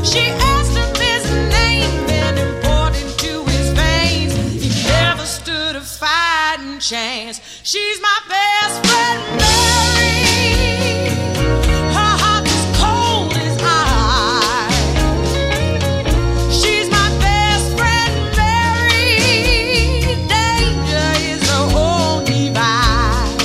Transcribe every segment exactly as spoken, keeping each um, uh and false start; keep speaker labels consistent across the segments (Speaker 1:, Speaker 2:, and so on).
Speaker 1: She asked him his name and important to his veins. He never stood a fighting chance. She's my best friend, Mary. Her heart is cold as ice. She's my best friend, Mary. Danger is her only vice.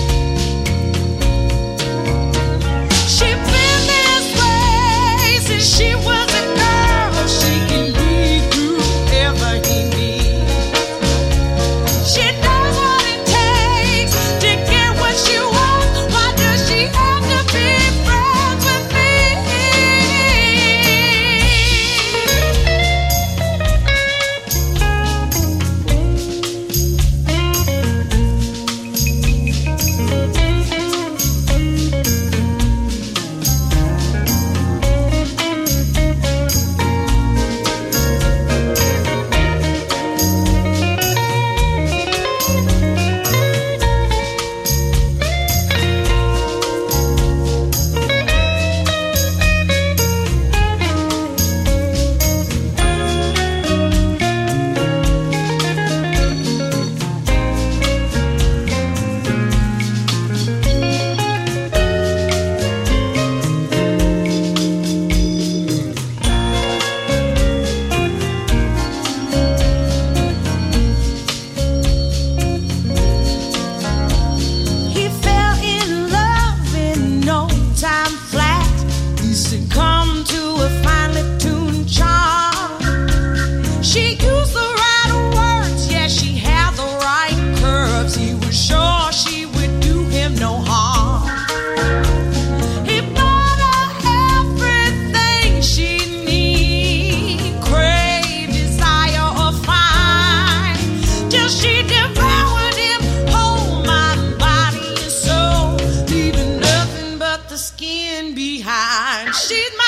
Speaker 1: She's been this way since she was a girl. She can lead whoever he needs. She does what it takes to get what she wants. Why does she have to be friends with me? He fell in love in no time flat. He succumbed to a finely tuned charm. She used the right words, yeah, she had the right curves. He was sure she would do him no harm. He bought her everything she needed, crave, desire, or find, till she devoured him whole, mind, body, and soul, leaving nothing but the skin behind. She's my